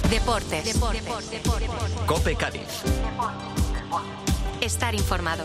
Deportes. COPE Cádiz. Estar informado.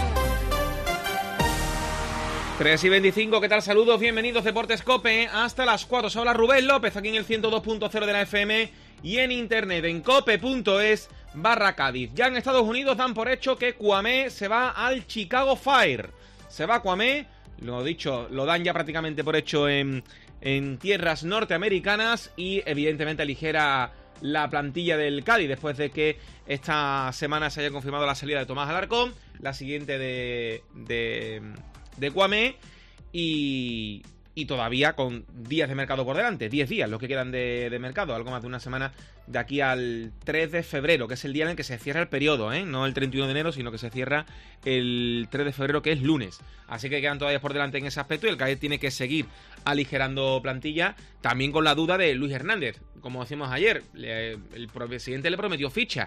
3:25, ¿qué tal? Saludos, bienvenidos Deportes COPE, hasta las 4. Se habla Rubén López, aquí en el 102.0 de la FM y en internet en cope.es/Cádiz. Ya en Estados Unidos dan por hecho que Kwame se va al Chicago Fire. Se va Kwame, lo dicho, lo dan ya prácticamente por hecho en tierras norteamericanas y evidentemente aligera la plantilla del Cádiz después de que esta semana se haya confirmado la salida de Tomás Alarcón, la siguiente de Kwame y todavía con días de mercado por delante, 10 días los que quedan de mercado, algo más de una semana de aquí al 3 de febrero, que es el día en el que se cierra el periodo, no el 31 de enero, sino que se cierra el 3 de febrero, que es lunes. Así que quedan todavía por delante en ese aspecto y el Cádiz tiene que seguir aligerando plantilla, también con la duda de Luis Hernández. Como decimos ayer, el presidente le prometió ficha.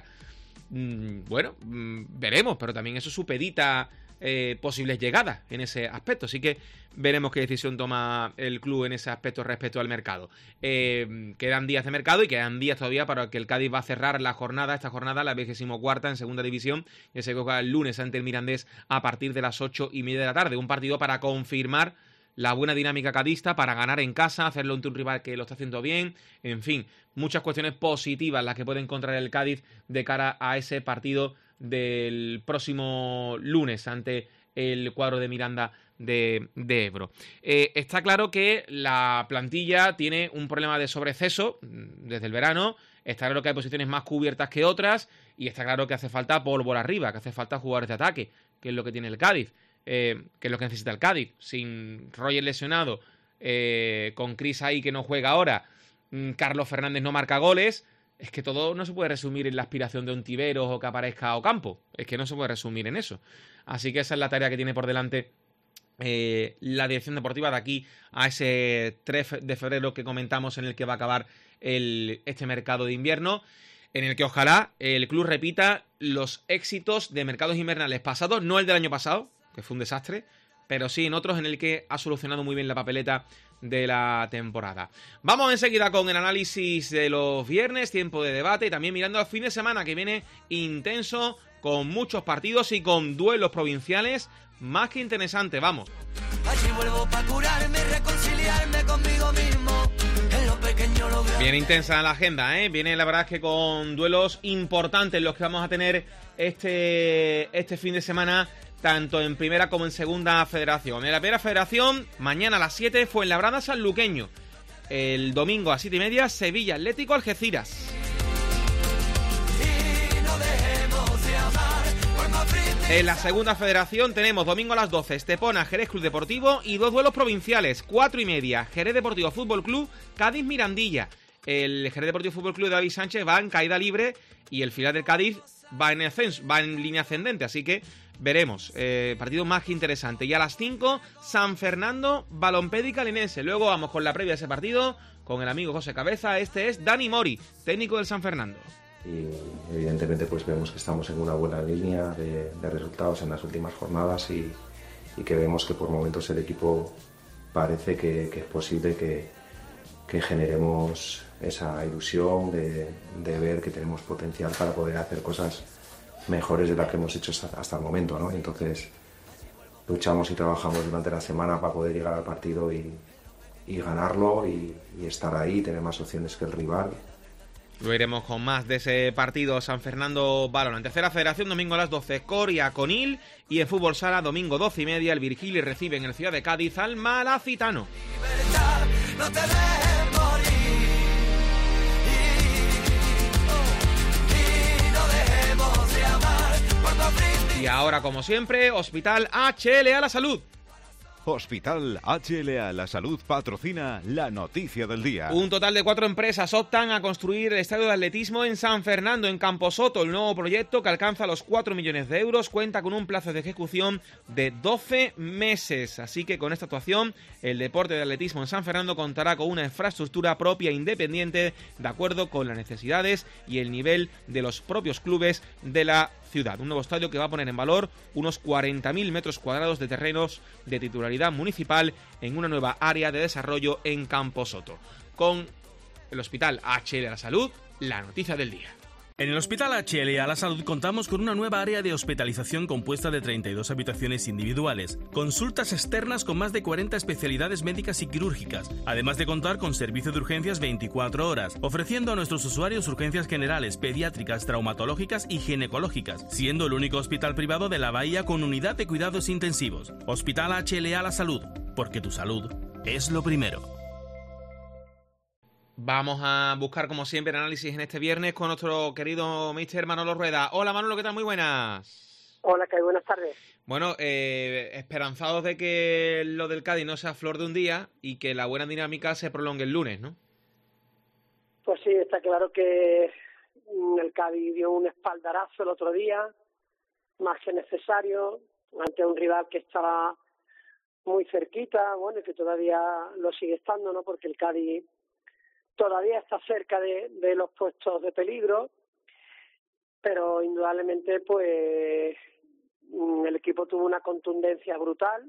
Veremos, pero también eso supedita posibles llegadas en ese aspecto, así que veremos qué decisión toma el club en ese aspecto respecto al mercado. Quedan días de mercado y quedan días todavía para que el Cádiz va a cerrar esta jornada, la 24ª en segunda división, que se juega el lunes ante el Mirandés a partir de las 8:30 de la tarde, un partido para confirmar la buena dinámica cadista, para ganar en casa, hacerlo ante un rival que lo está haciendo bien, en fin, muchas cuestiones positivas las que puede encontrar el Cádiz de cara a ese partido del próximo lunes ante el cuadro de Miranda de Ebro. Está claro que la plantilla tiene un problema de sobreexceso desde el verano, está claro que hay posiciones más cubiertas que otras y está claro que hace falta pólvora arriba, que hace falta jugadores de ataque, que es lo que tiene el Cádiz, que es lo que necesita el Cádiz. Sin Roger lesionado, con Cris ahí que no juega ahora, Carlos Fernández no marca goles. Es que todo no se puede resumir en la aspiración de Ontiveros o que aparezca Ocampo. Es que no se puede resumir en eso. Así que esa es la tarea que tiene por delante la dirección deportiva de aquí a ese 3 de febrero que comentamos, en el que va a acabar este mercado de invierno, en el que ojalá el club repita los éxitos de mercados invernales pasados, no el del año pasado, que fue un desastre, pero sí en otros en el que ha solucionado muy bien la papeleta de la temporada. Vamos enseguida con el análisis de los viernes, tiempo de debate, y también mirando al fin de semana que viene intenso, con muchos partidos y con duelos provinciales más que interesantes. Vamos. Allí vuelvo para curarme, reconciliarme conmigo mismo. En lo pequeño lo grande. Bien intensa la agenda, Viene la verdad es que con duelos importantes los que vamos a tener este fin de semana, tanto en primera como en segunda federación. En la primera federación, mañana a las 7, Fuenlabrada Sanluqueño. El domingo a 7:30, Sevilla Atlético Algeciras. En la segunda federación tenemos domingo a las 12, Estepona Jerez Club Deportivo y dos duelos provinciales, 4:30, Jerez Deportivo Fútbol Club, Cádiz Mirandilla. El Jerez Deportivo Fútbol Club de David Sánchez va en caída libre y el filial del Cádiz va en ascenso, va en línea ascendente, así que veremos, partido más que interesante. Y a las 5, San Fernando Balompédica Linense. Luego vamos con la previa de ese partido con el amigo José Cabeza. Este es Dani Mori, técnico del San Fernando. Y evidentemente pues vemos que estamos en una buena línea de resultados en las últimas jornadas y que vemos que por momentos el equipo parece que es posible que generemos esa ilusión de ver que tenemos potencial para poder hacer cosas mejores de las que hemos hecho hasta el momento, ¿no? Entonces luchamos y trabajamos durante la semana para poder llegar al partido y ganarlo y estar ahí, tener más opciones que el rival. Lo iremos con más de ese partido San Fernando Balón. En tercera federación, domingo a las 12, Coria Conil, y en fútbol sala, domingo 12:30, el Virgili recibe en el Ciudad de Cádiz al Malacitano. No te dejes morir y no dejemos de amar por tu brindis. Y ahora, como siempre, Hospital HLA La Salud. Hospital HLA La Salud patrocina la noticia del día. Un total de 4 empresas optan a construir el estadio de atletismo en San Fernando, en Camposoto. El nuevo proyecto, que alcanza los 4 millones de euros, cuenta con un plazo de ejecución de 12 meses. Así que con esta actuación, el deporte de atletismo en San Fernando contará con una infraestructura propia e independiente, de acuerdo con las necesidades y el nivel de los propios clubes de la ciudad. Un nuevo estadio que va a poner en valor unos 40.000 metros cuadrados de terrenos de titularidad municipal en una nueva área de desarrollo en Camposoto. Con el Hospital HL a la Salud, la noticia del día. En el Hospital HL a la Salud contamos con una nueva área de hospitalización compuesta de 32 habitaciones individuales, consultas externas con más de 40 especialidades médicas y quirúrgicas, además de contar con servicio de urgencias 24 horas, ofreciendo a nuestros usuarios urgencias generales, pediátricas, traumatológicas y ginecológicas, siendo el único hospital privado de la Bahía con unidad de cuidados intensivos. Hospital HL a la Salud, porque tu salud es lo primero. Vamos a buscar, como siempre, el análisis en este viernes con nuestro querido Mr. Manolo Rueda. Hola, Manolo, ¿qué tal? Muy buenas. Hola, ¿qué hay? Buenas tardes. Bueno, esperanzados de que lo del Cádiz no sea flor de un día y que la buena dinámica se prolongue el lunes, ¿no? Pues sí, está claro que el Cádiz dio un espaldarazo el otro día, más que necesario, ante un rival que estaba muy cerquita, bueno, y que todavía lo sigue estando, ¿no? Porque el Cádiz todavía está cerca de los puestos de peligro, pero indudablemente pues el equipo tuvo una contundencia brutal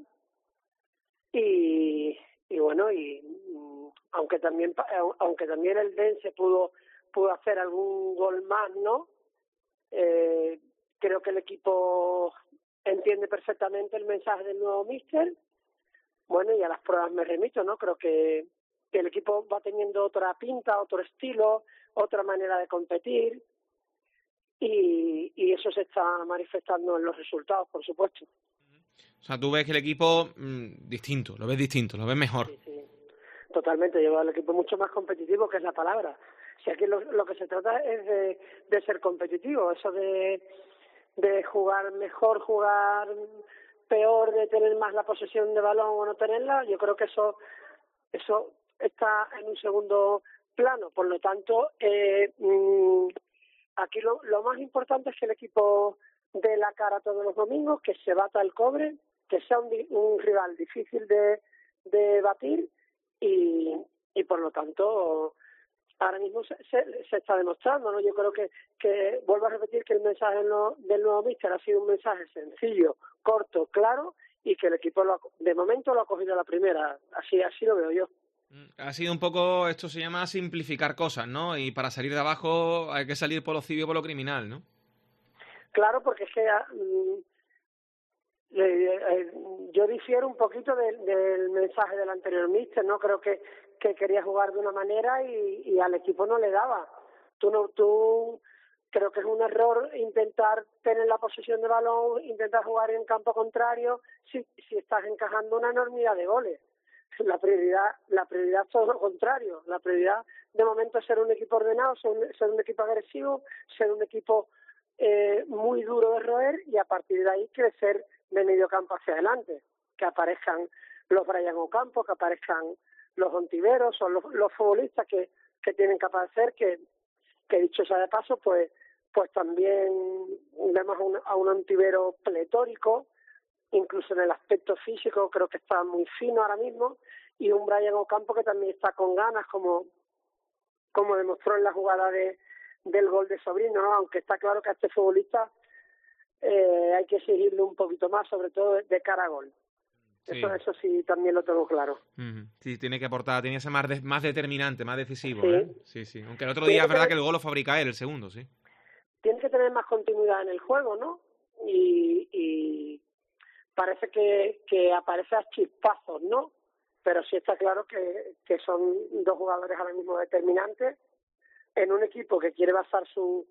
y bueno, aunque también el Dense pudo hacer algún gol más, ¿no? Creo que el equipo entiende perfectamente el mensaje del nuevo míster. Bueno, y a las pruebas me remito, ¿no? Creo que el equipo va teniendo otra pinta, otro estilo, otra manera de competir y eso se está manifestando en los resultados, por supuesto. O sea, tú ves que el equipo distinto, lo ves mejor. Sí, totalmente. Lleva al equipo mucho más competitivo, que es la palabra. Si aquí lo que se trata es de ser competitivo, eso de jugar mejor, jugar peor, de tener más la posesión de balón o no tenerla, yo creo que eso está en un segundo plano. Por lo tanto, aquí lo más importante es que el equipo dé la cara todos los domingos, que se bata el cobre, que sea un rival difícil de batir y por lo tanto ahora mismo se está demostrando, ¿no? Yo creo que vuelvo a repetir que el mensaje del nuevo míster ha sido un mensaje sencillo, corto, claro, y que el equipo de momento lo ha cogido a la primera. Así lo veo yo. Ha sido un poco, esto se llama simplificar cosas, ¿no? Y para salir de abajo hay que salir por lo civil o por lo criminal, ¿no? Claro, porque es que yo difiero un poquito del mensaje del anterior míster, ¿no? Creo que quería jugar de una manera y al equipo no le daba. Tú creo que es un error intentar tener la posesión de balón, intentar jugar en campo contrario si estás encajando una enormidad de goles. La prioridad es todo lo contrario. La prioridad de momento es ser un equipo ordenado, ser un equipo agresivo, ser un equipo muy duro de roer y a partir de ahí crecer de medio campo hacia adelante. Que aparezcan los Brian Ocampo, que aparezcan los Ontiveros o los futbolistas que tienen que aparecer, que dicho sea de paso, pues también vemos a un Ontivero pletórico, incluso en el aspecto físico creo que está muy fino ahora mismo, y un Brian Ocampo que también está con ganas, como demostró en la jugada del gol de Sobrino, ¿no? Aunque está claro que a este futbolista hay que exigirle un poquito más, sobre todo de cara a gol. Sí. Eso sí también lo tengo claro. Sí, tiene que aportar, tiene que ser más determinante, más decisivo. Sí. Sí. Aunque el otro día es verdad que el gol lo fabrica él, el segundo, sí. Tiene que tener más continuidad en el juego, ¿no? Y parece que aparece a chispazos, ¿no? Pero sí está claro que son dos jugadores ahora mismo determinantes en un equipo que quiere basar su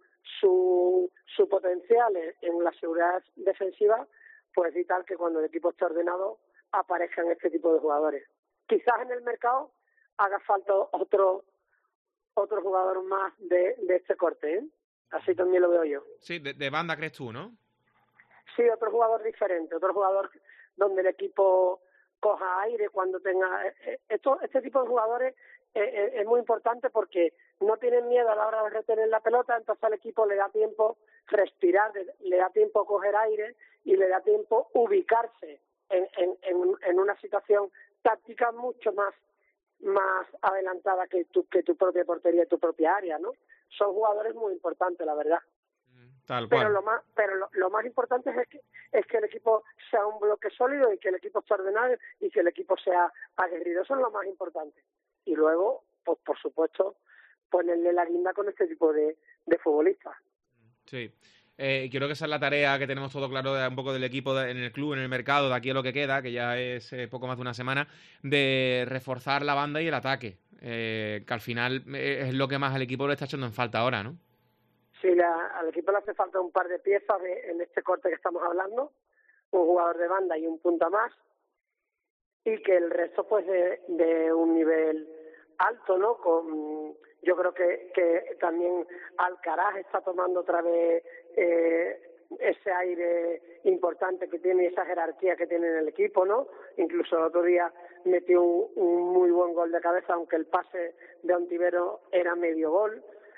potencial en la seguridad defensiva, pues es vital que cuando el equipo esté ordenado aparezcan este tipo de jugadores. Quizás en el mercado haga falta otro jugador más de este corte, ¿eh? Así también lo veo yo. Sí, de banda crees tú, ¿no? Sí, otro jugador diferente, otro jugador donde el equipo coja aire cuando tenga... Este tipo de jugadores es muy importante porque no tienen miedo a la hora de retener la pelota, entonces al equipo le da tiempo respirar, le da tiempo coger aire y le da tiempo ubicarse en una situación táctica mucho más adelantada que tu propia portería, tu propia área, ¿no? Son jugadores muy importantes, la verdad. Tal cual. Pero lo más importante es que el equipo sea un bloque sólido y que el equipo esté ordenado y que el equipo sea aguerrido. Eso es lo más importante. Y luego, pues por supuesto, ponerle la guinda con este tipo de futbolistas. Sí. Creo que esa es la tarea que tenemos todo claro un poco del equipo en el club, en el mercado, de aquí a lo que queda, que ya es poco más de una semana, de reforzar la banda y el ataque, que al final es lo que más al equipo le está echando en falta ahora, ¿no? Sí, al equipo le hace falta un par de piezas en este corte que estamos hablando, un jugador de banda y un punta más, y que el resto pues de un nivel alto, ¿no? Yo creo que también Alcaraz está tomando otra vez ese aire importante que tiene, esa jerarquía que tiene en el equipo, ¿no? Incluso el otro día metió un muy buen gol de cabeza, aunque el pase de Ontivero era medio gol.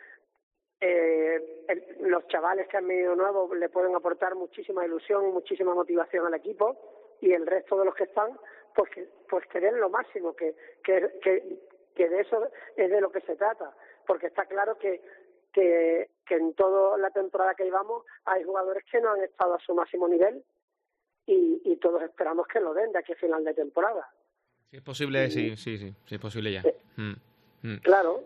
Los chavales que han venido nuevos le pueden aportar muchísima ilusión y muchísima motivación al equipo, y el resto de los que están pues que den lo máximo, que de eso es de lo que se trata, porque está claro que en toda la temporada que llevamos hay jugadores que no han estado a su máximo nivel y todos esperamos que lo den de aquí a final de temporada. Si es posible, sí, es posible ya. Claro.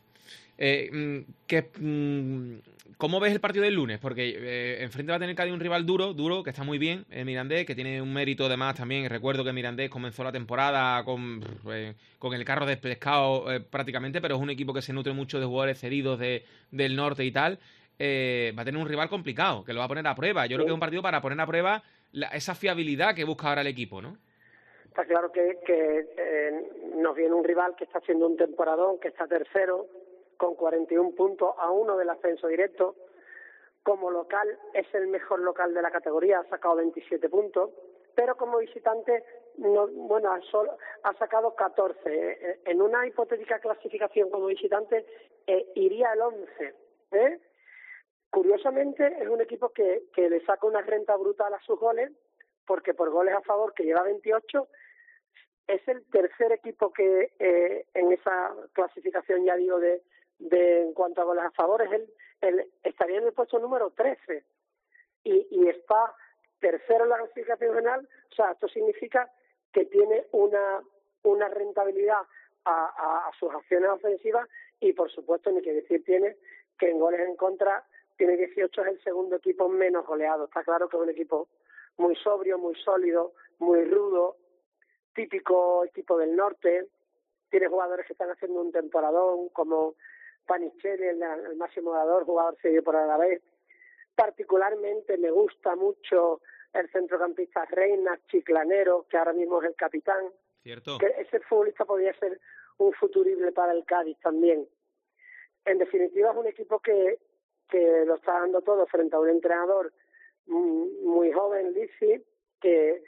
¿Cómo ves el partido del lunes? Porque enfrente va a tener Cádiz un rival duro, que está muy bien, el Mirandés, que tiene un mérito además también. Recuerdo que Mirandés comenzó la temporada con el carro despescado prácticamente, pero es un equipo que se nutre mucho de jugadores cedidos del norte y tal. Va a tener un rival complicado, que lo va a poner a prueba. Yo creo que es un partido para poner a prueba esa fiabilidad que busca ahora el equipo, ¿no? Está claro que nos viene un rival que está haciendo un temporadón, que está tercero, con 41 puntos a 1 del ascenso directo. Como local es el mejor local de la categoría, ha sacado 27 puntos, pero como visitante ha sacado 14. En una hipotética clasificación como visitante iría el 11. Curiosamente es un equipo que le saca una renta brutal a sus goles, porque por goles a favor, que lleva 28, es el tercer equipo que en esa clasificación, ya digo, de en cuanto a goles a favor, estaría en el puesto número 13 y está tercero en la clasificación general. O sea, esto significa que tiene una rentabilidad a sus acciones ofensivas, y por supuesto ni que decir tiene que en goles en contra tiene 18, es el segundo equipo menos goleado. Está claro que es un equipo muy sobrio, muy sólido, muy rudo, típico equipo del norte. Tiene jugadores que están haciendo un temporadón, como Panicelli, el máximo goleador, jugador cedido por Alavés. Particularmente me gusta mucho el centrocampista Reina Chiclanero, que ahora mismo es el capitán. Cierto. Que ese futbolista podría ser un futurible para el Cádiz también. En definitiva, es un equipo que lo está dando todo frente a un entrenador muy joven, Lisi, que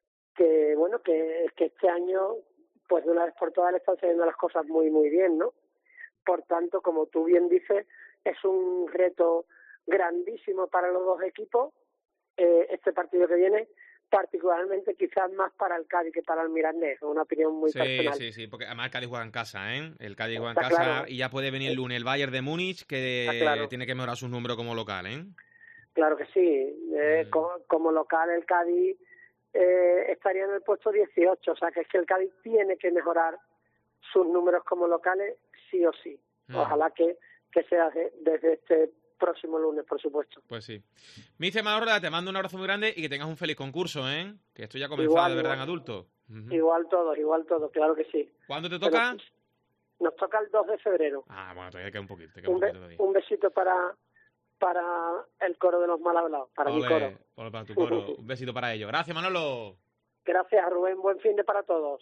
este año, pues de una vez por todas, le están saliendo las cosas muy, muy bien, ¿no? Por tanto, como tú bien dices, es un reto grandísimo para los dos equipos, este partido que viene, particularmente quizás más para el Cádiz que para el Mirandés, es una opinión muy personal. Sí, porque además el Cádiz juega en casa, ¿eh? El Cádiz juega en casa, claro. Y ya puede venir el lunes el Bayern de Múnich, que tiene que mejorar sus números como local, ¿eh? Claro que sí, como local el Cádiz estaría en el puesto 18, o sea que es que el Cádiz tiene que mejorar sus números como locales sí o sí. Ojalá que sea desde este próximo lunes, por supuesto. Pues sí. Mister Manolda, te mando un abrazo muy grande y que tengas un feliz concurso, ¿eh? Que esto ya ha comenzado de verdad en adulto. Igual todos, claro que sí. ¿Cuándo te toca? Nos toca el 2 de febrero. Ah, bueno, todavía queda un poquito. Un besito para el coro de los mal hablados, para mi coro. Para tu coro. Un besito para ellos. Gracias, Manolo. Gracias, Rubén. Buen fin de para todos.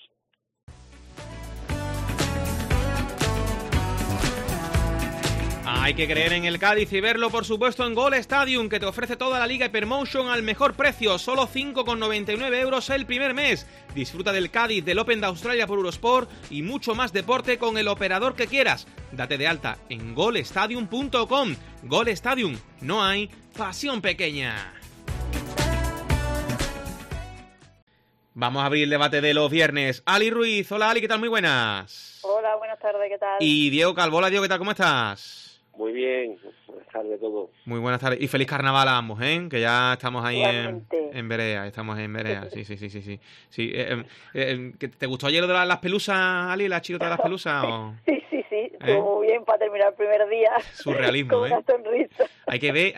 Hay que creer en el Cádiz y verlo, por supuesto, en Gol Stadium, que te ofrece toda la Liga Hypermotion al mejor precio, solo 5,99 euros el primer mes. Disfruta del Cádiz, del Open de Australia por Eurosport y mucho más deporte con el operador que quieras. Date de alta en golstadium.com. Gol Stadium, no hay pasión pequeña. Vamos a abrir el debate de los viernes. Ali Ruiz, hola Ali, ¿qué tal? Muy buenas. Hola, buenas tardes, ¿qué tal? Y Diego Calvo, hola Diego, ¿qué tal? ¿Cómo estás? Muy bien, buenas tardes a todos. Muy buenas tardes y feliz carnaval a ambos, ¿eh? Que ya estamos ahí en Berea, Sí. ¿Te gustó ayer lo de las pelusas, Ali, la chilota de las pelusas? ¿O? Sí, Estuvo muy bien para terminar el primer día. Surrealismo, con una sonrisa. Hay que ver.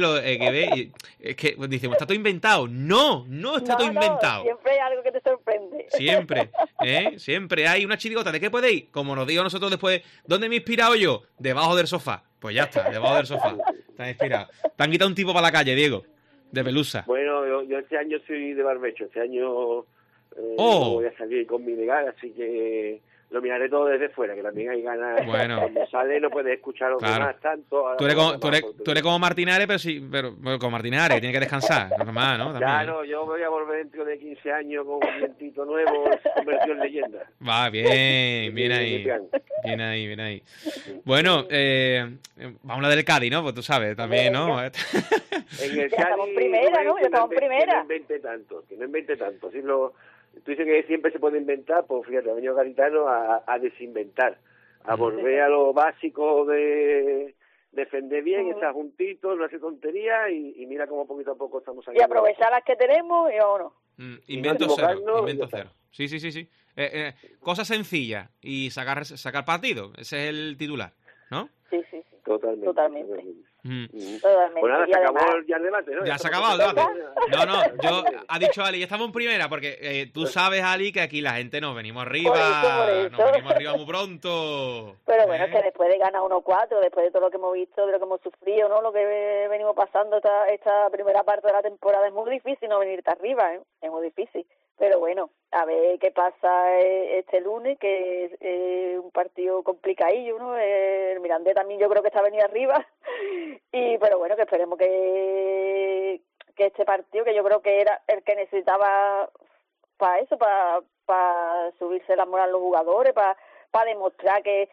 Es que decimos, ¿está todo inventado? No está todo inventado. Siempre hay algo que te sorprende. Siempre hay una chirigota. ¿De qué podéis? Como nos digo nosotros después, ¿dónde me he inspirado yo? Debajo del sofá. Pues ya está, debajo del sofá. Te has inspirado. Te han quitado un tipo para la calle, Diego. De Pelusa. Bueno, yo este año soy de barbecho. Este año no voy a salir con mi legal, así que lo miraré todo desde fuera, que también hay ganas. Bueno. Cuando sale no puedes escuchar a los demás tanto. Tú eres como Martinares, pero como Martinares, que tiene que descansar. Normal, ¿no? También. Claro, yo voy a volver dentro de 15 años con un vientito nuevo, convertido en leyenda. Va, bien ahí. Bien ahí. Bueno, vamos a hablar del Cádiz, ¿no? Pues tú sabes, también, ¿no? En el Ya Cádiz, estamos primera, ¿no? Ya estamos primera. Que no invente tanto. Si tú dices que siempre se puede inventar, pues fíjate, ha venido Garitano a desinventar, a volver a lo básico de defender bien, estar juntitos, no hacer tonterías y mira cómo poquito a poco estamos saliendo. Y aprovechar las que tenemos y vámonos. Invento cero. Sí. Cosa sencilla y sacar partido. Ese es el titular, ¿no? Sí. Totalmente. Totalmente. Pues nada, se acabó ya el debate, ¿no? Ya se ha acabado el debate. No, ha dicho Ali, ya estamos en primera, porque tú sabes, Ali, que aquí la gente nos venimos arriba, nos venimos arriba muy pronto. Pero bueno, es que después de ganar 1-4, después de todo lo que hemos visto, de lo que hemos sufrido, ¿no? Lo que venimos pasando esta primera parte de la temporada, es muy difícil no venirte arriba, ¿eh? Es muy difícil. Pero bueno, a ver qué pasa este lunes, que es un partido complicadillo, ¿no? El Mirandés también yo creo que está venido arriba. Pero bueno, que esperemos que este partido, que yo creo que era el que necesitaba para eso, para subirse la moral a los jugadores, para demostrar que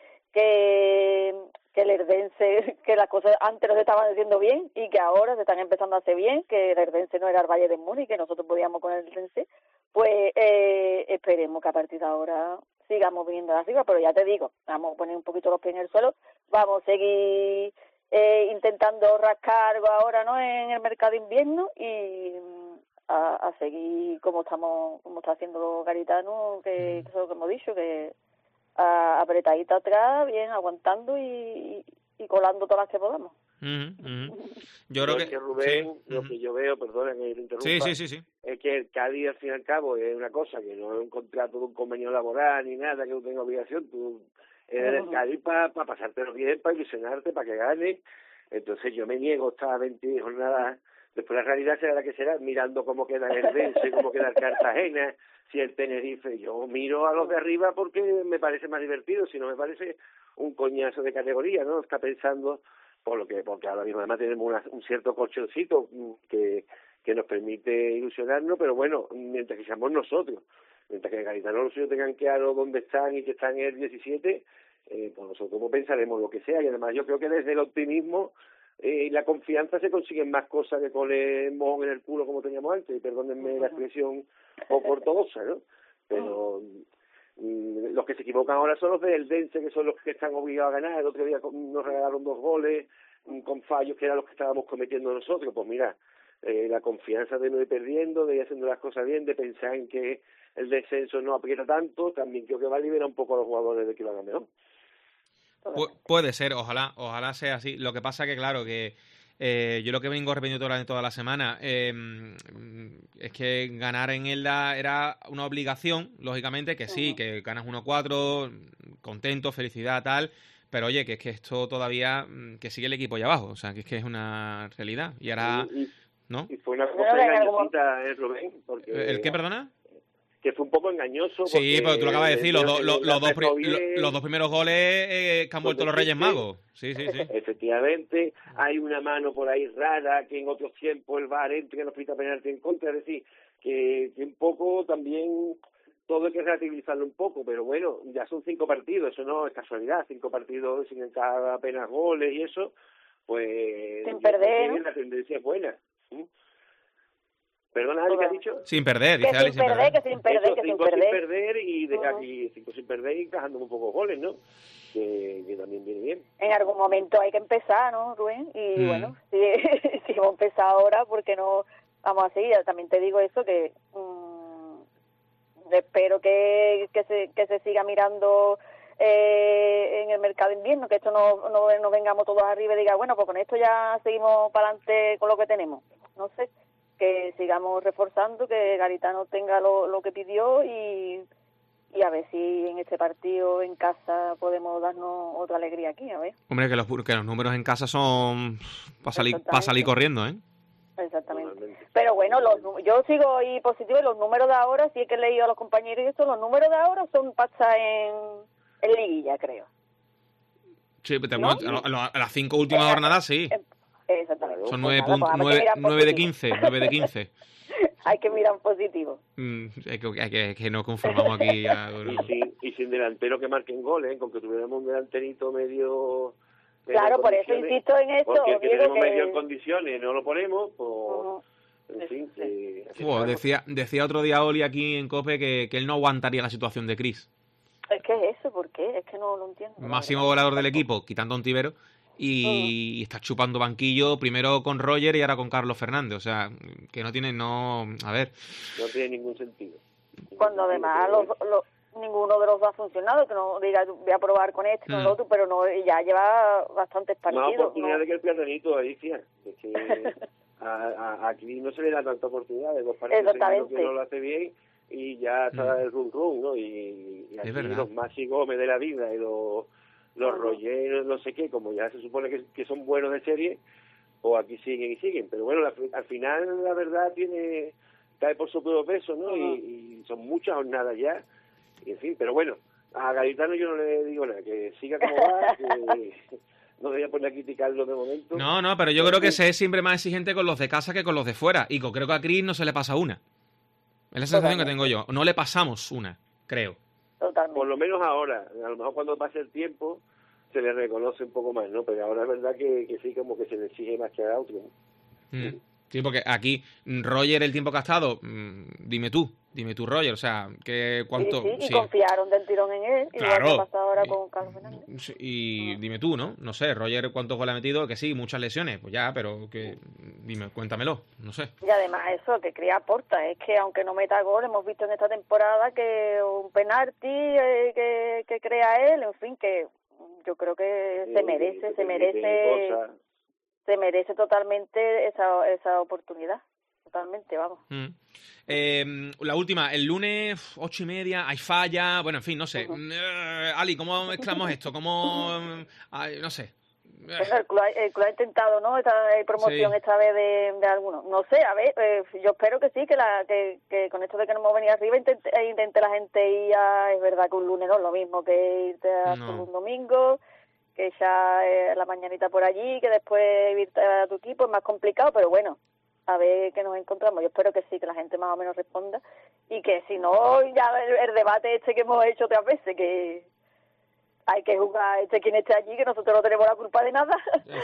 el Herdense, que las cosas antes no se estaban haciendo bien y que ahora se están empezando a hacer bien, que el Herdense no era el Valle de Múnich, que nosotros podíamos con el Herdense, pues esperemos que a partir de ahora sigamos viniendo de arriba, pero ya te digo, vamos a poner un poquito los pies en el suelo, vamos a seguir intentando rascar algo ahora, ¿no?, en el mercado de invierno y a seguir como está haciendo los garitanos, que eso es lo que hemos dicho, que apretadita atrás, bien, aguantando y colando todas las que podamos. Yo creo que Rubén, lo que yo veo, perdona que te interrumpa, sí. es que el Cádiz al fin y al cabo es una cosa que no es un contrato de un convenio laboral ni nada que no tenga obligación, tú eres del Cádiz para pasártelo bien, para ilusionarte, para que ganes. Entonces yo me niego a estar 20 jornadas, después la realidad será la que será, mirando cómo queda el Herdense, cómo queda el Cartagena, si el Tenerife. Yo miro a los de arriba porque me parece más divertido, si no me parece un coñazo de categoría, ¿no? Está pensando porque ahora mismo además tenemos un cierto colchoncito que nos permite ilusionarnos, pero bueno, mientras que seamos nosotros, mientras que el Garitano los suyos tengan claro dónde están y que están en el 17, pues nosotros pensaremos lo que sea, y además yo creo que desde el optimismo y la confianza se consiguen más cosas que con el mojón en el culo como teníamos antes, y perdónenme la expresión poco ortodoxa, ¿no? Pero los que se equivocan ahora son los del Dense, que son los que están obligados a ganar. El otro día nos regalaron 2 goles con fallos que eran los que estábamos cometiendo nosotros. Pues mira, la confianza de no ir perdiendo, de ir haciendo las cosas bien, de pensar en que el descenso no aprieta tanto, también creo que va a liberar un poco a los jugadores de que lo hagan mejor. Puede ser, ojalá sea así. Lo que pasa que, claro, que yo lo que vengo repitiendo toda la semana es que ganar en Elda era una obligación, lógicamente, que sí, que ganas 1-4, contento, felicidad, tal, pero oye, que es que esto todavía, que sigue el equipo allá abajo, o sea, que es una realidad. Y ahora, ¿no? Y fue una cosa engañosita, Rubén, porque... ¿El qué, perdona? Que fue un poco engañoso. Sí, pero tú lo acabas de decir, los dos primeros goles que han vuelto los Reyes Magos. Sí. Efectivamente, hay una mano por ahí rara que en otros tiempos el VAR entra que nos pita penalti en contra, es decir, que un poco también todo hay que relativizarlo un poco, pero bueno, ya son 5 partidos, eso no es casualidad, 5 partidos sin entrar apenas goles y eso, pues... Sin perder, ¿no? La tendencia es buena. ¿Perdona, Ali, qué has dicho? Sin perder, dice Ali, sin perder. Que sin perder. 5 sin perder y de aquí 5 sin perder y encajando un poco goles, ¿no? Que también viene bien. En algún momento hay que empezar, ¿no, Rubén? Y bueno, si hemos empezado ahora, ¿por qué no vamos a seguir? También te digo eso, que espero que se siga mirando en el mercado de invierno, que esto no vengamos todos arriba y diga, bueno, pues con esto ya seguimos para adelante con lo que tenemos. No sé, que sigamos reforzando, que Garitano tenga lo que pidió y a ver si en este partido en casa podemos darnos otra alegría aquí, a ver. Hombre, que los números en casa son para salir corriendo, ¿eh? Exactamente. Pero bueno, yo sigo ahí positivo y los números de ahora, sí que he leído a los compañeros y esto, los números de ahora son para estar en liguilla, creo. Sí, pero a las 5 últimas jornadas sí. Exactamente. Son 9 de 15. Hay que mirar en positivo. Que nos conformamos aquí. Y sin delantero que marquen goles, con que tuviéramos un delanterito medio... Claro, por eso insisto en esto. Porque el que tenemos medio en condiciones no lo ponemos, pues... En fin, decía otro día Oli aquí en COPE que él no aguantaría la situación de Cris. Es que es eso, ¿por qué? Es que no lo entiendo. Máximo goleador del equipo, quitando a Ontivero, y está chupando banquillo primero con Roger y ahora con Carlos Fernández. O sea, que no tiene ningún sentido. Cuando además ninguno de los dos ha funcionado, que no diga voy a probar con este, con el otro, pero no, ya lleva bastantes partidos. Más oportunidad de que el Piatanito, Alicia. Es que aquí no se le da tanta oportunidad, de dos partidos que no lo hace bien y ya está el run, ¿no? Y aquí los Maxi Gómez de la vida y los Roger, no sé qué, como ya se supone que son buenos de serie, o aquí siguen. Pero bueno, al final la verdad cae por su propio peso, ¿no? Y son muchas jornadas ya. Y en fin, pero bueno, a Garitano yo no le digo nada, que siga como va, que no voy a poner a criticarlo de momento. No, pero yo creo que se es siempre más exigente con los de casa que con los de fuera, y creo que a Cris no se le pasa una. Es la sensación que tengo yo, no le pasamos una, creo. Totalmente. Por lo menos ahora, a lo mejor cuando pase el tiempo se le reconoce un poco más, ¿no? Pero ahora es verdad que sí, como que se le exige más que a otro, ¿no? Sí, porque aquí Roger, el tiempo que ha estado, dime tú, Roger, o sea, ¿cuánto? Y confiaron del tirón en él, claro. Igual que ha pasado ahora con Carlos Fernández. Y dime tú, ¿no? No sé, Roger, ¿cuántos goles ha metido? Que sí, muchas lesiones, pues ya, pero cuéntamelo, no sé. Y además eso, que Cris aporta, es que aunque no meta gol, hemos visto en esta temporada que un penalti que crea él, en fin, que yo creo que se merece totalmente esa oportunidad. Totalmente, vamos. La última, el lunes 8:30, hay falla, bueno, en fin, no sé. Ali, ¿cómo mezclamos esto? ¿Cómo...? No sé. Bueno, el club ha intentado, ¿no? Esta promoción esta vez de algunos. No sé, a ver, yo espero que sí, que con esto de que no hemos venido arriba intente la gente ir es verdad que un lunes no es lo mismo que irte un domingo, que ya la mañanita por allí, que después irte a tu equipo es más complicado, pero bueno, a ver qué nos encontramos. Yo espero que sí, que la gente más o menos responda y que si no, ya el debate que hemos hecho otras veces, que hay que jugar quien esté allí, que nosotros no tenemos la culpa de nada.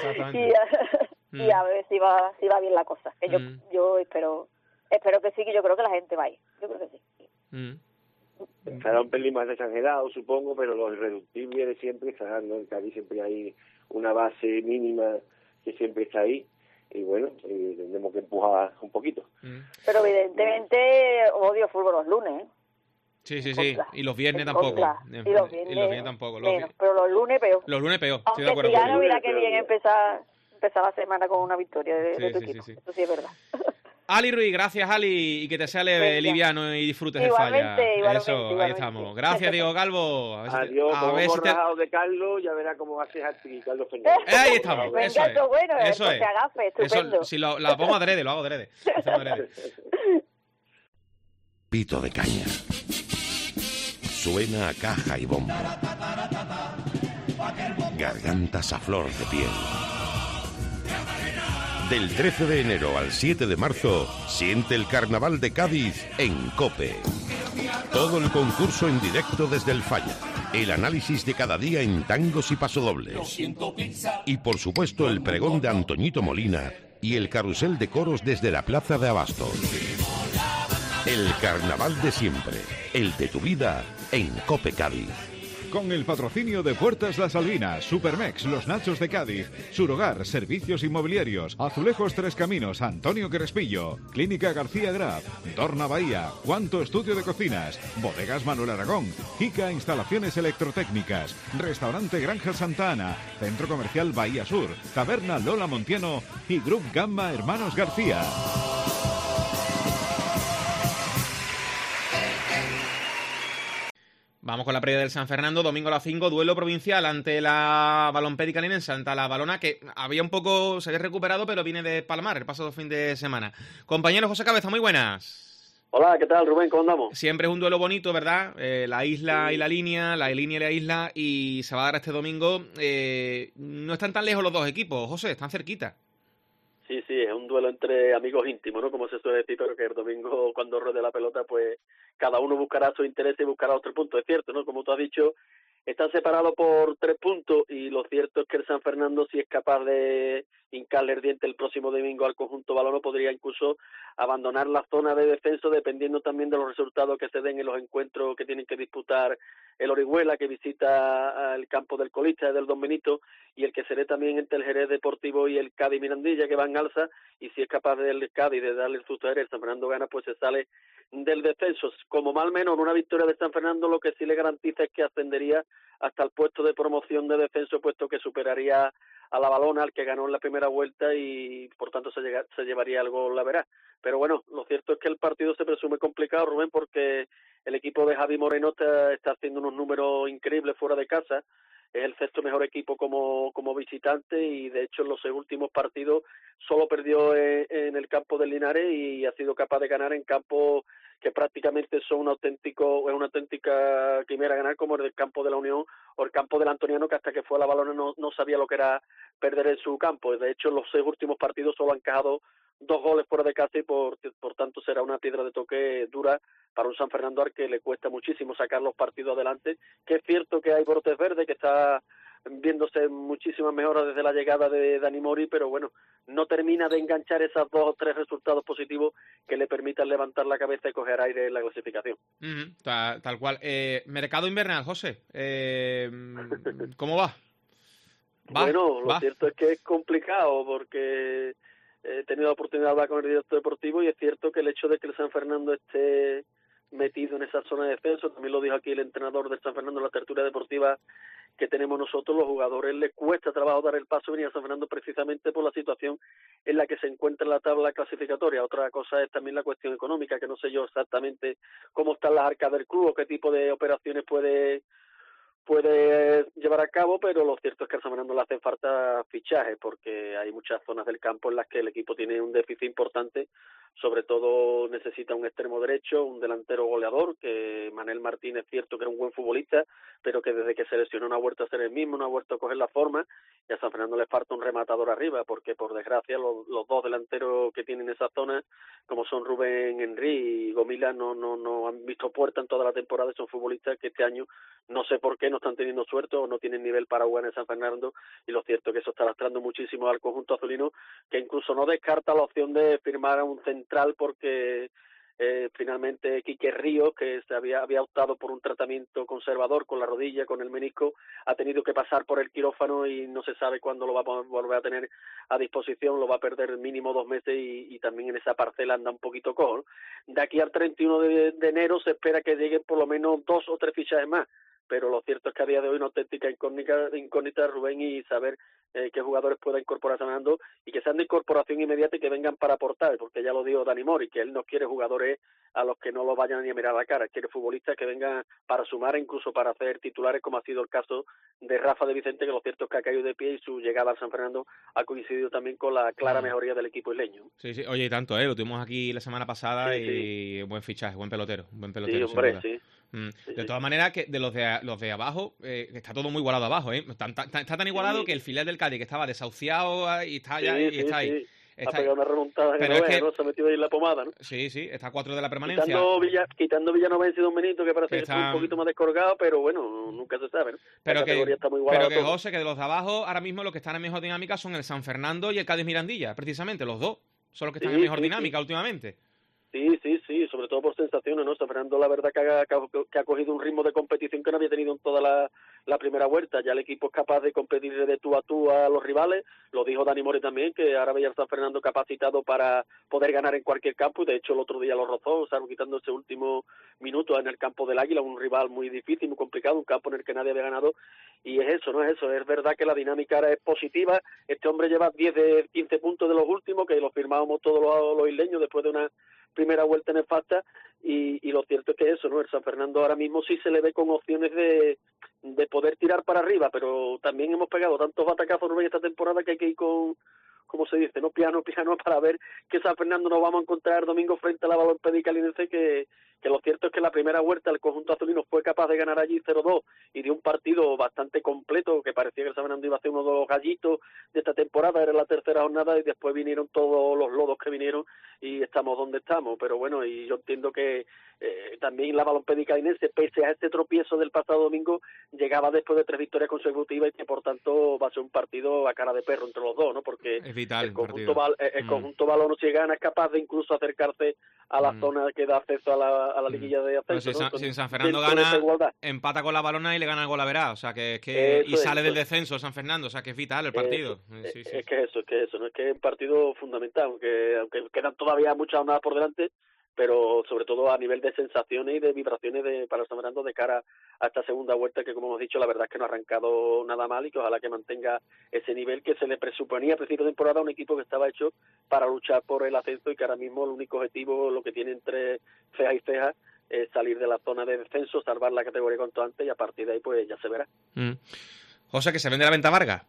y a ver si va bien la cosa. Que yo espero que sí, que yo creo que la gente va a ir. Yo creo que sí. Será un pelín más exagerado, supongo, pero lo irreductible de siempre está, ¿no? En Cádiz siempre hay una base mínima que siempre está ahí. Y bueno, tendremos que empujar un poquito. Pero evidentemente odio fútbol los lunes, ¿eh? Sí. Y los viernes tampoco. Y los viernes tampoco. Pero los lunes peor. Los lunes peor, estoy de acuerdo. Aunque si gana, mira que bien empezar la semana con una victoria de tu equipo. Sí. Eso sí es verdad. Ali Ruiz, gracias Ali, y que te sea liviano y disfrutes de falla. Igualmente. Ahí estamos. Gracias, Diego Calvo. Adiós, como rajado de Carlos, ya verás cómo haces a ti, Carlos Fernández. Ahí estamos. Venga, eso es. Bueno, eso es. Agafe, estupendo. Si lo pongo adrede, lo hago adrede. Pito de caña. Suena a caja y bombo. Gargantas a flor de piel. Del 13 de enero al 7 de marzo, siente el Carnaval de Cádiz en COPE. Todo el concurso en directo desde el Falla. El análisis de cada día en tangos y pasodobles. Y por supuesto el pregón de Antoñito Molina y el carrusel de coros desde la Plaza de Abastos. El Carnaval de siempre, el de tu vida en COPE Cádiz. Con el patrocinio de Puertas Las Albinas, Supermex, Los Nachos de Cádiz, Surhogar, Servicios Inmobiliarios, Azulejos Tres Caminos, Antonio Crespillo, Clínica García Graf, Dorna Bahía, Cuanto Estudio de Cocinas, Bodegas Manuel Aragón, Ica Instalaciones Electrotécnicas, Restaurante Granja Santa Ana, Centro Comercial Bahía Sur, Taberna Lola Montiano y Grup Gamma Hermanos García. Vamos con la previa del San Fernando, domingo a las 5, duelo provincial ante la Balompédica Linense, ante la Balona, que había un poco, se había recuperado, pero viene de palmar el pasado fin de semana. Compañero José Cabeza, muy buenas. Hola, ¿qué tal, Rubén? ¿Cómo andamos? Siempre es un duelo bonito, ¿verdad? La isla y la línea y la isla, y se va a dar este domingo. No están tan lejos los dos equipos, José, están cerquita. Sí, es un duelo entre amigos íntimos, ¿no? Como se suele decir, pero que el domingo, cuando ruede la pelota, pues cada uno buscará su interés y buscará otro punto. Es cierto, ¿no? Como tú has dicho, están separados por 3 puntos y lo cierto es que el San Fernando, si es capaz de hincarle el diente el próximo domingo al conjunto balono, podría incluso abandonar la zona de descenso, dependiendo también de los resultados que se den en los encuentros que tienen que disputar el Orihuela, que visita el campo del colista, del Don Benito, y el que se dé también entre el Jerez Deportivo y el Cádiz Mirandilla, que va en alza, y si es capaz del Cádiz de darle el susto a él, el San Fernando gana, pues se sale del descenso. Como mal menos una victoria de San Fernando, lo que sí le garantiza es que ascendería hasta el puesto de promoción de descenso, puesto que superaría a la Balona, al que ganó en la primera vuelta, y por tanto se llevaría algo la verá. Pero bueno, lo cierto es que el partido se presume complicado, Rubén, porque el equipo de Javi Moreno está haciendo unos números increíbles fuera de casa. Es el 6º mejor equipo como visitante, y de hecho en los 6 últimos partidos solo perdió en el campo del Linares y ha sido capaz de ganar en campos que prácticamente son una auténtica quimera ganar, como el campo de la Unión o el campo del Antoniano, que hasta que fue a la Balona no sabía lo que era perder en su campo. De hecho en los 6 últimos partidos solo han encajado 2 goles fuera de casa, y por tanto será una piedra de toque dura para un San Fernando al que le cuesta muchísimo sacar los partidos adelante, que es cierto que hay brotes verdes, que está viéndose muchísimas mejoras desde la llegada de Dani Mori, pero bueno, no termina de enganchar esos 2 o 3 resultados positivos que le permitan levantar la cabeza y coger aire en la clasificación. Tal cual. Mercado invernal, José, ¿cómo va? Bueno, lo cierto es que es complicado, porque he tenido la oportunidad de hablar con el director deportivo, y es cierto que el hecho de que el San Fernando esté metido en esa zona de descenso, también lo dijo aquí el entrenador del San Fernando en la tertulia deportiva que tenemos nosotros, los jugadores les cuesta trabajo dar el paso venir a San Fernando precisamente por la situación en la que se encuentra en la tabla clasificatoria. Otra cosa es también la cuestión económica, que no sé yo exactamente cómo están las arcas del club o qué tipo de operaciones puede llevar a cabo, pero lo cierto es que al San Fernando le hacen falta fichajes, porque hay muchas zonas del campo en las que el equipo tiene un déficit importante. Sobre todo necesita un extremo derecho, un delantero goleador, que Manel Martínez es cierto que era un buen futbolista, pero que desde que se lesionó no ha vuelto a ser el mismo, no ha vuelto a coger la forma, y a San Fernando le falta un rematador arriba, porque por desgracia los 2 delanteros que tienen esa zona, como son Rubén Henry y Gomila, no han visto puerta en toda la temporada, y son futbolistas que este año no sé por qué no están teniendo suerte o no tienen nivel para jugar en San Fernando, y lo cierto es que eso está lastrando muchísimo al conjunto azulino, que incluso no descarta la opción de firmar a un central, porque finalmente Quique Ríos, que se había optado por un tratamiento conservador con la rodilla, con el menisco, ha tenido que pasar por el quirófano y no se sabe cuándo lo va a volver a tener a disposición, lo va a perder mínimo 2 meses, y también en esa parcela anda un poquito cojo, ¿no? De aquí al 31 de enero se espera que lleguen por lo menos 2 o 3 fichajes más, pero lo cierto es que a día de hoy una auténtica incógnita, Rubén, y saber qué jugadores pueda incorporar San Fernando, y que sean de incorporación inmediata y que vengan para aportar, porque ya lo dijo Dani Mori, que él no quiere jugadores a los que no lo vayan ni a mirar a la cara, quiere futbolistas que vengan para sumar e incluso para hacer titulares, como ha sido el caso de Rafa de Vicente, que lo cierto es que ha caído de pie, y su llegada al San Fernando ha coincidido también con la clara mejoría del equipo isleño. Sí, oye, y tanto, lo tuvimos aquí la semana pasada, sí. Buen fichaje, buen pelotero. Sí, hombre, sí. De todas maneras, que de los de abajo, que está todo muy igualado abajo, Está tan igualado que el filial del Cádiz, que estaba desahuciado, y está allá, y está ahí. Ha pegado una remontada pero que ¿no? Se ha metido ahí en la pomada, ¿no? Sí, está a 4 de la permanencia. Quitando Villanovense y Don Benito, que parece que está un poquito más descolgado, pero bueno, nunca se sabe, ¿no? Pero la categoría está muy igualada. Pero que, José, que de los de abajo, ahora mismo los que están en mejor dinámica son el San Fernando y el Cádiz Mirandilla, precisamente, los dos son los que están en mejor dinámica últimamente. Sí, sobre todo por sensaciones, ¿no? San Fernando, la verdad que ha cogido un ritmo de competición que no había tenido en toda la primera vuelta. Ya el equipo es capaz de competir de tú a los rivales. Lo dijo Dani More también, que ahora veía a San Fernando capacitado para poder ganar en cualquier campo, y de hecho el otro día lo rozó, quitando ese último minuto en el campo del Águila, un rival muy difícil, muy complicado, un campo en el que nadie había ganado, y es eso, es verdad que la dinámica ahora es positiva. Este hombre lleva 10 de 15 puntos de los últimos, que los firmábamos todos los isleños después de una primera vuelta nefasta, y lo cierto es que eso, ¿no? El San Fernando ahora mismo sí se le ve con opciones de poder tirar para arriba, pero también hemos pegado tantos batacazos en esta temporada que hay que ir con, como se dice, no piano para ver que San Fernando nos vamos a encontrar domingo frente a la Balompédica Linense, que lo cierto es que la primera vuelta el conjunto azulino fue capaz de ganar allí 0-2 y de un partido bastante completo, que parecía que el San Fernando iba a ser uno de los gallitos de esta temporada. Era la tercera jornada y después vinieron todos los lodos que vinieron y estamos donde estamos. Pero bueno, y yo entiendo que también la Balompédica Linense, pese a este tropiezo del pasado domingo, llegaba después de 3 victorias consecutivas, y que por tanto va a ser un partido a cara de perro entre los dos, ¿no? Porque es vital el conjunto Balón, si gana, es capaz de incluso acercarse a la zona que da acceso a la liguilla de ascenso. Si San Fernando gana, empata con la Balona y le gana el Golaverá, o sea que sale del descenso San Fernando, o sea que es vital el partido. Es que eso, no es que es un partido fundamental, aunque quedan todavía muchas jornadas por delante, pero sobre todo a nivel de sensaciones y de vibraciones para San Fernando de cara a esta segunda vuelta, que como hemos dicho, la verdad es que no ha arrancado nada mal, y que ojalá que mantenga ese nivel que se le presuponía a principio de temporada a un equipo que estaba hecho para luchar por el ascenso, y que ahora mismo el único objetivo, lo que tiene entre ceja y ceja, es salir de la zona de descenso, salvar la categoría cuanto antes, y a partir de ahí pues ya se verá. José, que se vende la venta Vargas.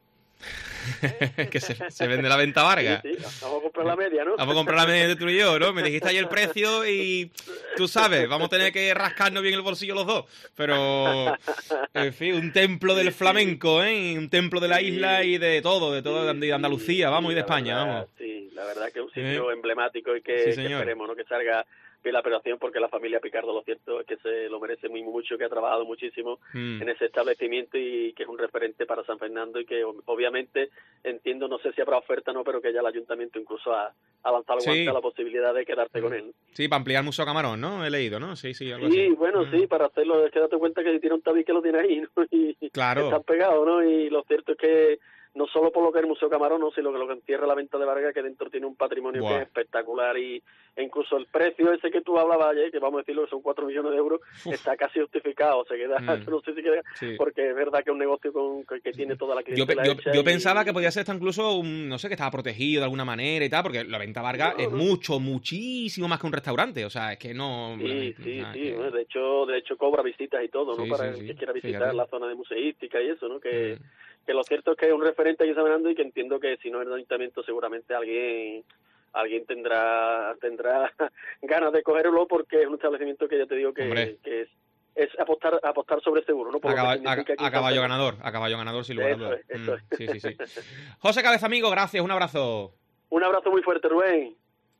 Que se vende la venta Vargas. Sí, vamos a comprar la media, ¿no? Vamos a comprar la media de tú y yo, ¿no? Me dijiste ayer el precio y tú sabes, vamos a tener que rascarnos bien el bolsillo los dos. Pero, en fin, un templo del flamenco, ¿eh? Un templo de la isla y de todo de Andalucía, vamos, y de España, vamos. Sí, la verdad que es un sitio emblemático, y que esperemos, ¿no? Que salga bien la operación, porque la familia Picardo, lo cierto es que se lo merece muy mucho, que ha trabajado muchísimo en ese establecimiento, y que es un referente para San Fernando, y que obviamente entiendo, no sé si habrá oferta o no, pero que ya el ayuntamiento incluso ha lanzado a la posibilidad de quedarte con él. Sí, para ampliar Museo Camarón, ¿no? He leído, ¿no? Sí, algo así. Bueno, sí, para hacerlo, es que date cuenta que si tiene un tabique lo tiene ahí, ¿no? Y claro, están pegados, ¿no? Y lo cierto es que no solo por lo que es el Museo Camarón, no, sino que lo que encierra la venta de Vargas, que dentro tiene un patrimonio que es espectacular, e incluso el precio ese que tú hablabas ayer, que vamos a decirlo que son 4 millones de euros, está casi justificado, se queda, no sé si queda, porque es verdad que es un negocio que tiene toda la clientela hecha. Yo pensaba que podía ser hasta incluso no sé, que estaba protegido de alguna manera y tal, porque la venta Vargas es muchísimo más que un restaurante, o sea, es que no... Sí, de hecho cobra visitas y todo, ¿no? Para el que quiera visitar la zona de museística y eso, ¿no? Que lo cierto es que es un referente aquí en San Fernando, y que entiendo que si no es el ayuntamiento, seguramente alguien tendrá ganas de cogerlo, porque es un establecimiento que ya te digo que es apostar sobre seguro, ¿no? A caballo ganador sin lugar a dudas. Sí. José Cabeza, amigo, gracias, un abrazo. Un abrazo muy fuerte, Rubén.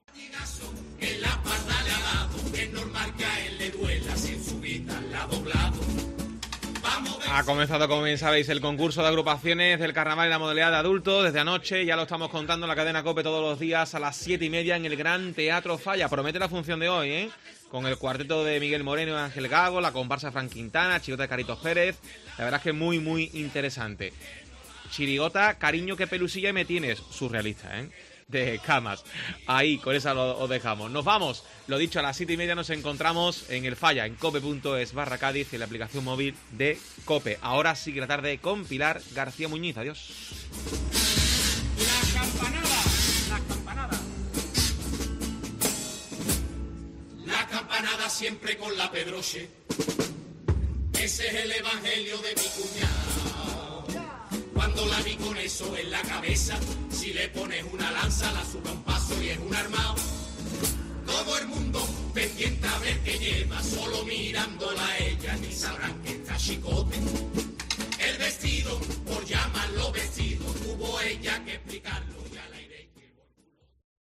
Ha comenzado, como bien sabéis, el concurso de agrupaciones del carnaval y la modalidad de adultos. Desde anoche ya lo estamos contando en la cadena COPE todos los días a las 7:30 en el Gran Teatro Falla. Promete la función de hoy, ¿eh? Con el cuarteto de Miguel Moreno y Ángel Gago, la comparsa Fran Quintana, Chirigota de Caritos Pérez. La verdad es que muy, muy interesante. Chirigota, Cariño que pelusilla y me tienes. Surrealista, ¿eh? De Camas. Ahí, con esa os dejamos. Nos vamos. Lo dicho, a las 7:30 nos encontramos en el Falla, en cope.es/Cádiz, en la aplicación móvil de COPE. Ahora sí que la tarde con Pilar García Muñiz. Adiós. La campanada. La campanada siempre con la Pedroche. Ese es el evangelio de mi cuñado. Cuando la vi con eso en la cabeza, si le pones una lanza, la sube a un paso y es un armado. Todo el mundo pendiente a ver qué lleva, solo mirándola